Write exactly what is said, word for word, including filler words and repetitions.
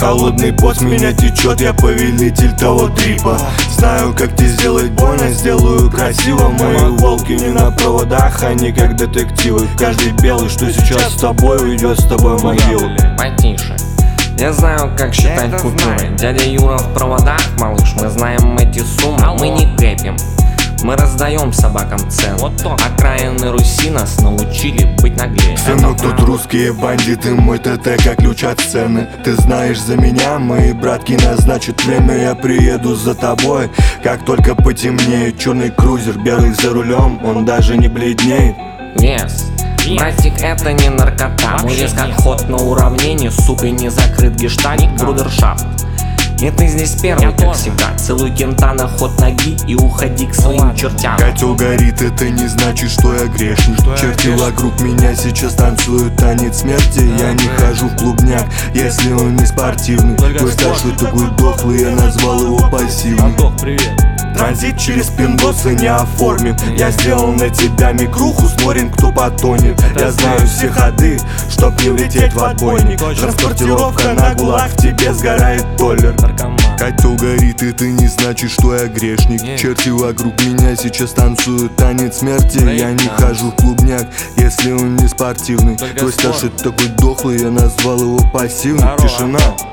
Холодный пот с меня течет, я повелитель того трипа. Знаю, как тебе сделать больно, сделаю красиво. Мои волки не на проводах, они как детективы. Каждый белый, что сейчас с тобой, уйдет с тобой в могилу. Потише. Я знаю, как считать купюры. Дядя Юра в проводах, малыш. Мы знаем эти суммы, мы не кэпим. Мы раздаем собакам цену. Окраины Руси нас научили быть наглее. Сынок, тут русские бандиты, мой ТТ как ключ от сцены. Ты знаешь за меня, мои братки назначат время. Я приеду за тобой, как только потемнеет. Черный крузер, белый за рулем, он даже не бледнеет. Вес. Братик, это не наркота. Мой вес как ход на уравнении. Сука, не закрыт гештальт, брудершафт. И ты здесь первый, как всегда. Целуй кента на ход ноги и уходи к своим чертям. Котел горит, это не значит, что я грешник. Черти вокруг меня сейчас танцуют танец смерти. Я не хожу в клубняк, если он не спортивный. Твой старший такой дохлый, я назвал его пассивный. Транзит через пиндосы не оформим. Я сделал на тебя микруху, смотрим, кто потонет. Я знаю все ходы, чтоб не влететь в отбойник. Транспортировка на гулаг, в тебе сгорает доллар. Котел горит, это не значит, что я грешник. Черти вокруг меня сейчас танцуют танец смерти. Я не хожу в клубняк, если он не спортивный. Твой старший такой дохлый, я назвал его пассивный. Тишина.